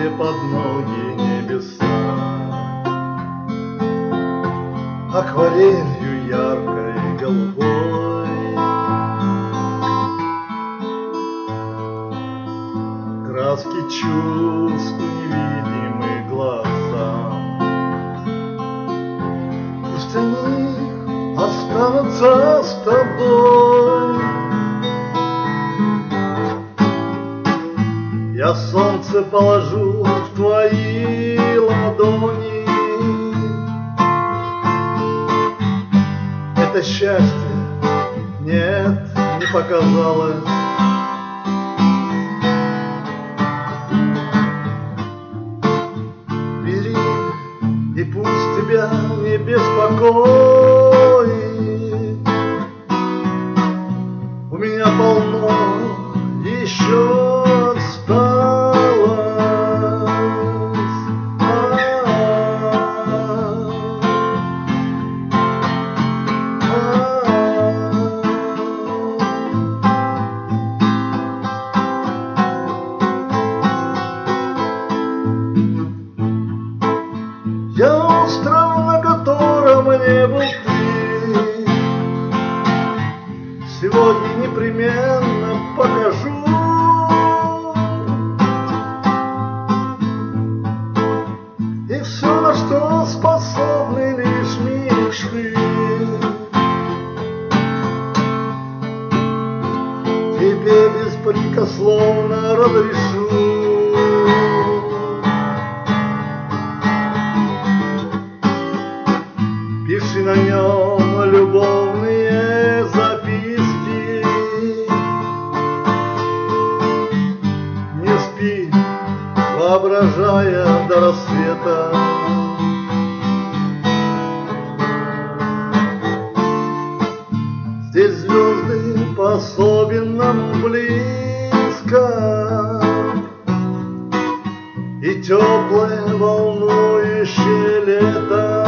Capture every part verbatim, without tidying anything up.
под ноги небеса. Акварелью яркой голубой краски чувств невидимы глазам. Пусть они останутся с тобой. Я солнце положу в твои ладони. Это счастье, нет, не показалось. Бери, и пусть тебя не беспокоит. У меня полно еще я остров, на котором не был ты. Сегодня непременно покажу. И все, на что способны лишь мечты. Тебе беспрекословно разрешу. Пиши на нем любовные записки. Не спи, воображая до рассвета. Здесь звезды пособен нам близко, и теплое волнующее лето.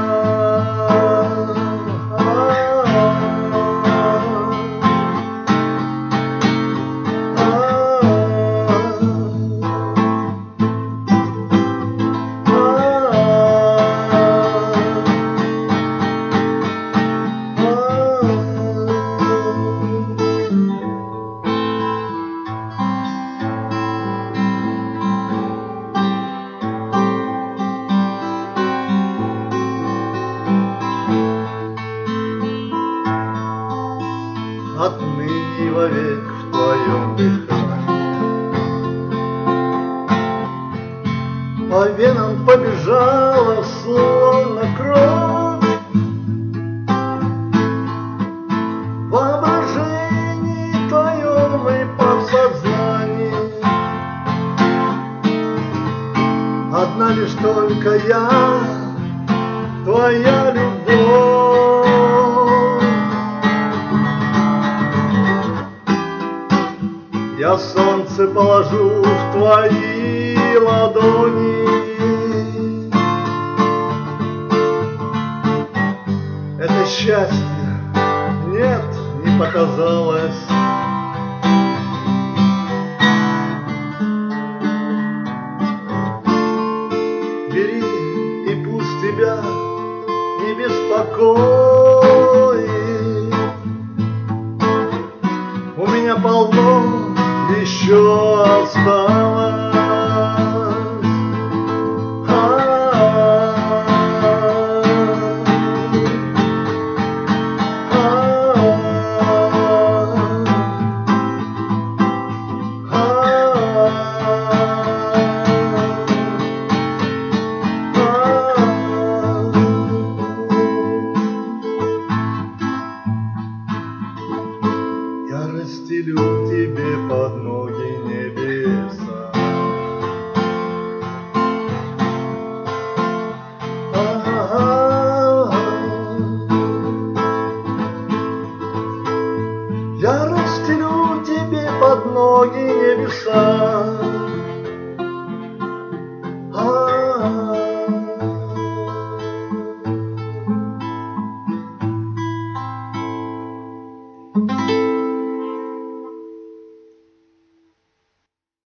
Отныне вовек в твоем дыхании по венам побежала словно кровь. В воображении твоем и подсознании одна лишь только я, твоя любовь. Я солнце положу в твои ладони. Это счастье, нет, не показалось. Бери, и пусть тебя не беспокоит. У меня полно еще осталось. Я расстелю тебе под ноги небеса. Я расстелю тебе под ноги небеса.